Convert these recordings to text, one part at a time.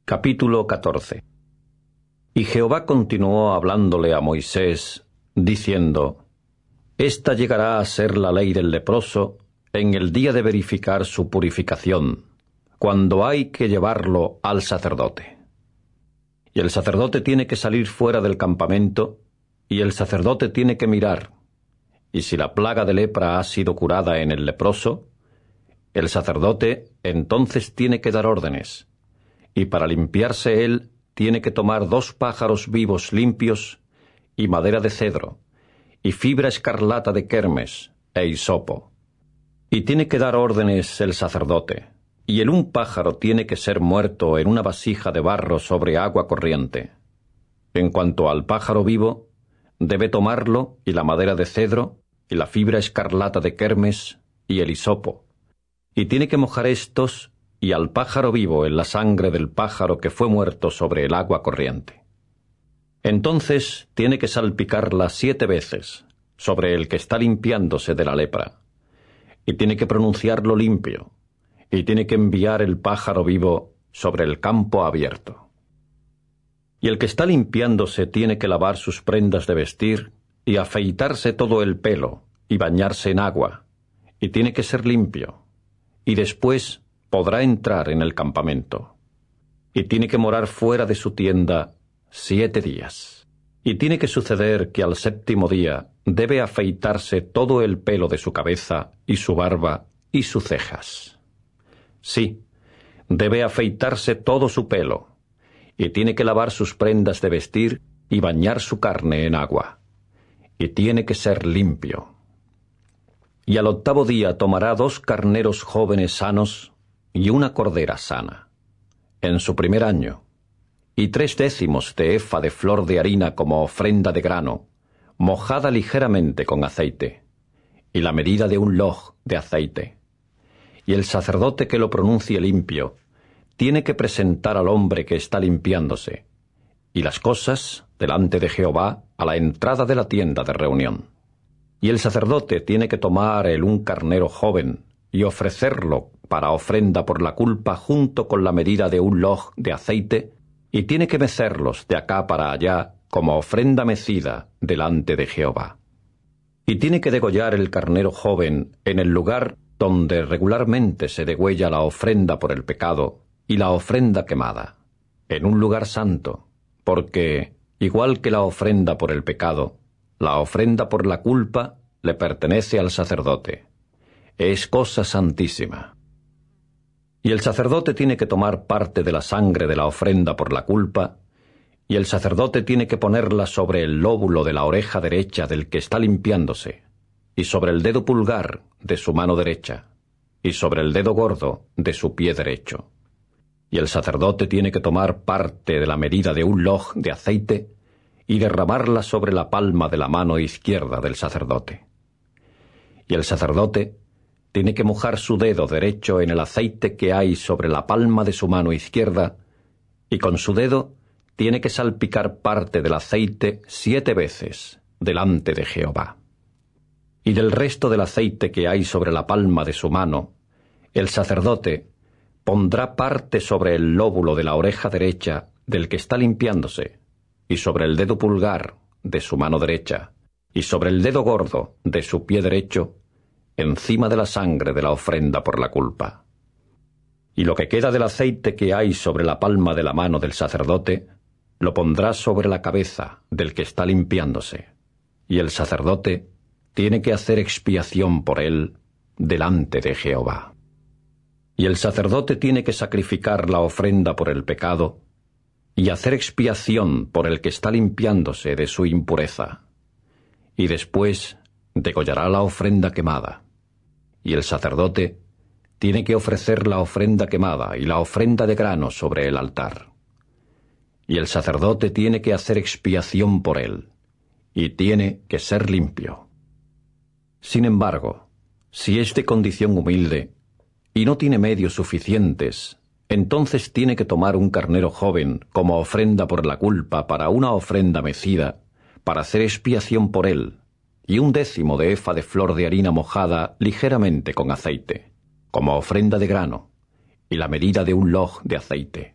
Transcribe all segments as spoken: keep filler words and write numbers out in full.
Capítulo catorce. Y Jehová continuó hablándole a Moisés, diciendo: Esta llegará a ser la ley del leproso en el día de verificar su purificación, cuando hay que llevarlo al sacerdote. Y el sacerdote tiene que salir fuera del campamento, y el sacerdote tiene que mirar, y si la plaga de lepra ha sido curada en el leproso, el sacerdote entonces tiene que dar órdenes, y para limpiarse él tiene que tomar dos pájaros vivos limpios, y madera de cedro, y fibra escarlata de kermes, e hisopo. Y tiene que dar órdenes el sacerdote, y el un pájaro tiene que ser muerto en una vasija de barro sobre agua corriente. En cuanto al pájaro vivo, debe tomarlo, y la madera de cedro, y la fibra escarlata de kermes, y el hisopo, y tiene que mojar estos y al pájaro vivo en la sangre del pájaro que fue muerto sobre el agua corriente. Entonces tiene que salpicarla siete veces sobre el que está limpiándose de la lepra, y tiene que pronunciarlo limpio, y tiene que enviar el pájaro vivo sobre el campo abierto. Y el que está limpiándose tiene que lavar sus prendas de vestir, y afeitarse todo el pelo, y bañarse en agua, y tiene que ser limpio, y después podrá entrar en el campamento. Y tiene que morar fuera de su tienda siete días. Y tiene que suceder que al séptimo día debe afeitarse todo el pelo de su cabeza, y su barba, y sus cejas. Sí, debe afeitarse todo su pelo, y tiene que lavar sus prendas de vestir, y bañar su carne en agua. Y tiene que ser limpio. Y al octavo día tomará dos carneros jóvenes sanos, y una cordera sana, en su primer año, y tres décimos de efa de flor de harina como ofrenda de grano, mojada ligeramente con aceite, y la medida de un loj de aceite. Y el sacerdote que lo pronuncie limpio tiene que presentar al hombre que está limpiándose, y las cosas delante de Jehová a la entrada de la tienda de reunión. Y el sacerdote tiene que tomar el un carnero joven y ofrecerlo para ofrenda por la culpa junto con la medida de un loj de aceite, y tiene que mecerlos de acá para allá como ofrenda mecida delante de Jehová. Y tiene que degollar el carnero joven en el lugar donde regularmente se degüella la ofrenda por el pecado y la ofrenda quemada, en un lugar santo, porque, igual que la ofrenda por el pecado, la ofrenda por la culpa le pertenece al sacerdote. Es cosa santísima. Y el sacerdote tiene que tomar parte de la sangre de la ofrenda por la culpa, y el sacerdote tiene que ponerla sobre el lóbulo de la oreja derecha del que está limpiándose, y sobre el dedo pulgar de su mano derecha, y sobre el dedo gordo de su pie derecho. Y el sacerdote tiene que tomar parte de la medida de un loj de aceite, y derramarla sobre la palma de la mano izquierda del sacerdote. Y el sacerdote tiene que mojar su dedo derecho en el aceite que hay sobre la palma de su mano izquierda, y con su dedo tiene que salpicar parte del aceite siete veces delante de Jehová. Y del resto del aceite que hay sobre la palma de su mano, el sacerdote pondrá parte sobre el lóbulo de la oreja derecha del que está limpiándose, y sobre el dedo pulgar de su mano derecha, y sobre el dedo gordo de su pie derecho, encima de la sangre de la ofrenda por la culpa. Y lo que queda del aceite que hay sobre la palma de la mano del sacerdote, lo pondrá sobre la cabeza del que está limpiándose, y el sacerdote tiene que hacer expiación por él delante de Jehová. Y el sacerdote tiene que sacrificar la ofrenda por el pecado, y hacer expiación por el que está limpiándose de su impureza, y después degollará la ofrenda quemada. Y el sacerdote tiene que ofrecer la ofrenda quemada y la ofrenda de grano sobre el altar. Y el sacerdote tiene que hacer expiación por él, y tiene que ser limpio. Sin embargo, si es de condición humilde y no tiene medios suficientes, entonces tiene que tomar un carnero joven como ofrenda por la culpa para una ofrenda mecida, para hacer expiación por él, y un décimo de efa de flor de harina mojada ligeramente con aceite, como ofrenda de grano, y la medida de un loj de aceite.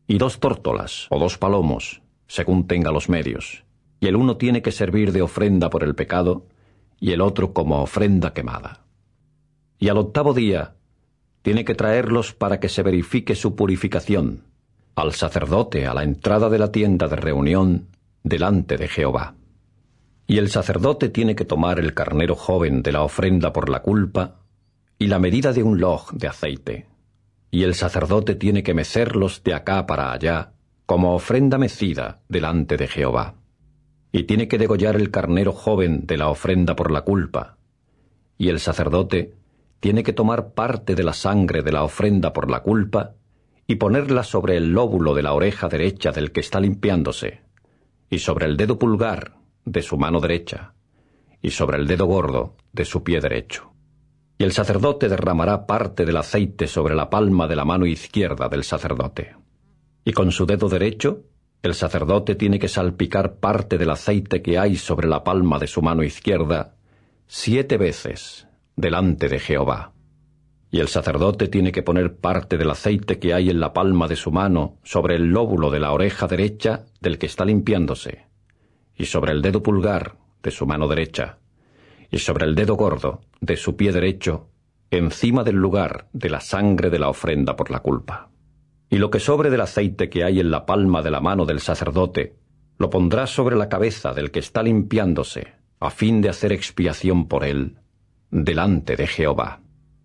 y dos tórtolas o dos palomos, según tenga los medios, y el uno tiene que servir de ofrenda por el pecado, y el otro como ofrenda quemada. Y al octavo día tiene que traerlos para que se verifique su purificación, al sacerdote a la entrada de la tienda de reunión, delante de Jehová. Y el sacerdote tiene que tomar el carnero joven de la ofrenda por la culpa, y la medida de un log de aceite, y el sacerdote tiene que mecerlos de acá para allá, como ofrenda mecida delante de Jehová. Y tiene que degollar el carnero joven de la ofrenda por la culpa, y el sacerdote tiene que tomar parte de la sangre de la ofrenda por la culpa, y ponerla sobre el lóbulo de la oreja derecha del que está limpiándose, y sobre el dedo pulgar de su mano derecha, y sobre el dedo gordo de su pie derecho. Y el sacerdote derramará parte del aceite sobre la palma de la mano izquierda del sacerdote. Y con su dedo derecho, el sacerdote tiene que salpicar parte del aceite que hay sobre la palma de su mano izquierda siete veces delante de Jehová. Y el sacerdote tiene que poner parte del aceite que hay en la palma de su mano sobre el lóbulo de la oreja derecha del que está limpiándose, y sobre el dedo pulgar de su mano derecha, y sobre el dedo gordo de su pie derecho, encima del lugar de la sangre de la ofrenda por la culpa. Y lo que sobre del aceite que hay en la palma de la mano del sacerdote, lo pondrá sobre la cabeza del que está limpiándose, a fin de hacer expiación por él, delante de Jehová.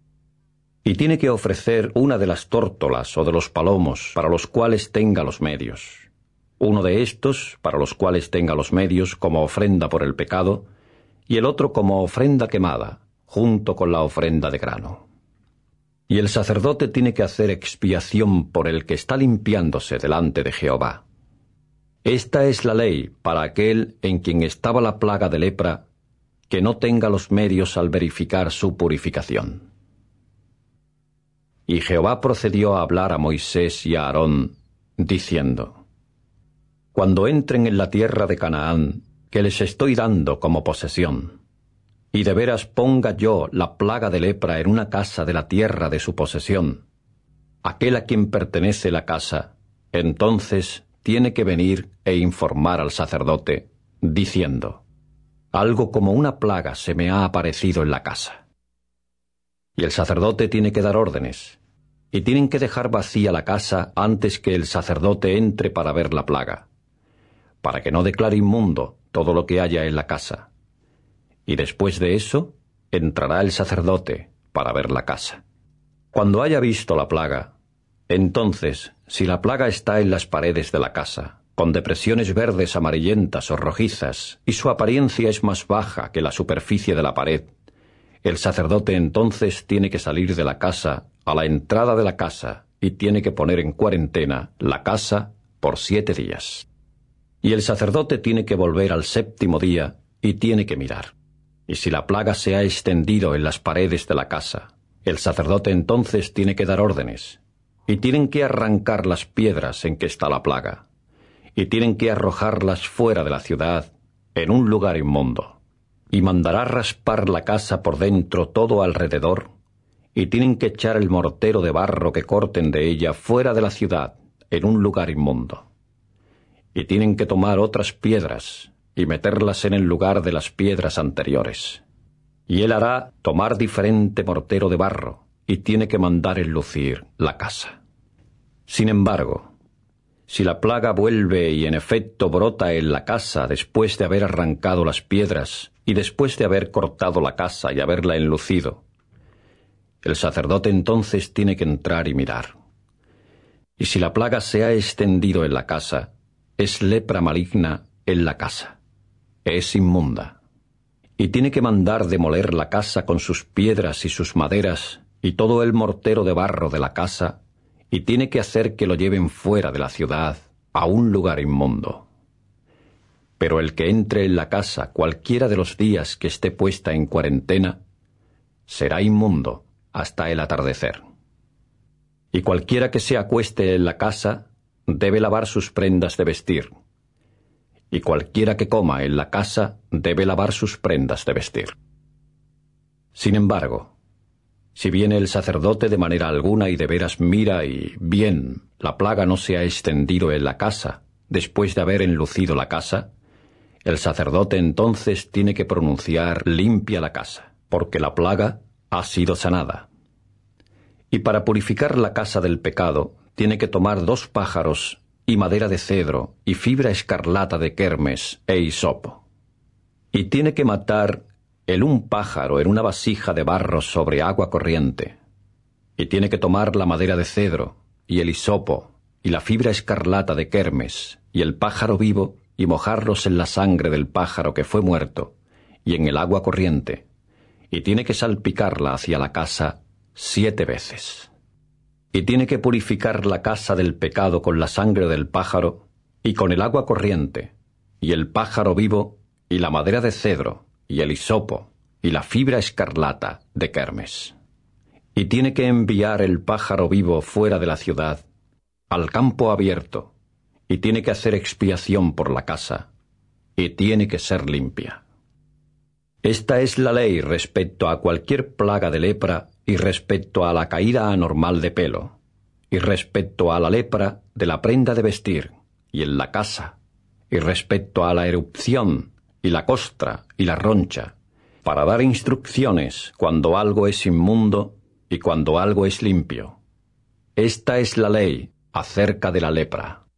Y tiene que ofrecer una de las tórtolas o de los palomos para los cuales tenga los medios, uno de estos para los cuales tenga los medios como ofrenda por el pecado, y el otro como ofrenda quemada, junto con la ofrenda de grano. Y el sacerdote tiene que hacer expiación por el que está limpiándose delante de Jehová. Esta es la ley para aquel en quien estaba la plaga de lepra, que no tenga los medios al verificar su purificación. Y Jehová procedió a hablar a Moisés y a Aarón, diciendo: Cuando entren en la tierra de Canaán, que les estoy dando como posesión, y de veras ponga yo la plaga de lepra en una casa de la tierra de su posesión, aquel a quien pertenece la casa, entonces tiene que venir e informar al sacerdote, diciendo: Algo como una plaga se me ha aparecido en la casa. Y el sacerdote tiene que dar órdenes, y tienen que dejar vacía la casa antes que el sacerdote entre para ver la plaga, para que no declare inmundo todo lo que haya en la casa. Y después de eso, entrará el sacerdote para ver la casa. Cuando haya visto la plaga, entonces, si la plaga está en las paredes de la casa, con depresiones verdes, amarillentas o rojizas, y su apariencia es más baja que la superficie de la pared, el sacerdote entonces tiene que salir de la casa a la entrada de la casa y tiene que poner en cuarentena la casa por siete días. Y el sacerdote tiene que volver al séptimo día y tiene que mirar. Y si la plaga se ha extendido en las paredes de la casa, el sacerdote entonces tiene que dar órdenes, y tienen que arrancar las piedras en que está la plaga, y tienen que arrojarlas fuera de la ciudad, en un lugar inmundo, y mandará raspar la casa por dentro todo alrededor, y tienen que echar el mortero de barro que corten de ella fuera de la ciudad, en un lugar inmundo. Y tienen que tomar otras piedras, y meterlas en el lugar de las piedras anteriores. Y él hará tomar diferente mortero de barro, y tiene que mandar enlucir la casa. Sin embargo, si la plaga vuelve y en efecto brota en la casa después de haber arrancado las piedras y después de haber cortado la casa y haberla enlucido, el sacerdote entonces tiene que entrar y mirar. Y si la plaga se ha extendido en la casa, es lepra maligna en la casa. Es inmunda, y tiene que mandar demoler la casa con sus piedras y sus maderas y todo el mortero de barro de la casa, y tiene que hacer que lo lleven fuera de la ciudad a un lugar inmundo. Pero el que entre en la casa cualquiera de los días que esté puesta en cuarentena, será inmundo hasta el atardecer. Y cualquiera que se acueste en la casa debe lavar sus prendas de vestir, y cualquiera que coma en la casa debe lavar sus prendas de vestir. Sin embargo, si viene el sacerdote de manera alguna y de veras mira y bien la plaga no se ha extendido en la casa después de haber enlucido la casa, el sacerdote entonces tiene que pronunciar limpia la casa, porque la plaga ha sido sanada. Y para purificar la casa del pecado, tiene que tomar dos pájaros y madera de cedro y fibra escarlata de kermes e hisopo. Y tiene que matar el un pájaro en una vasija de barro sobre agua corriente. Y tiene que tomar la madera de cedro y el hisopo y la fibra escarlata de kermes y el pájaro vivo y mojarlos en la sangre del pájaro que fue muerto y en el agua corriente, y tiene que salpicarla hacia la casa siete veces. Y tiene que purificar la casa del pecado con la sangre del pájaro y con el agua corriente, y el pájaro vivo y la madera de cedro y el hisopo y la fibra escarlata de kermes. Y tiene que enviar el pájaro vivo fuera de la ciudad, al campo abierto, y tiene que hacer expiación por la casa, y tiene que ser limpia. Esta es la ley respecto a cualquier plaga de lepra y respecto a la caída anormal de pelo, y respecto a la lepra de la prenda de vestir y en la casa, y respecto a la erupción y la costra y la roncha, para dar instrucciones cuando algo es inmundo y cuando algo es limpio. Esta es la ley acerca de la lepra.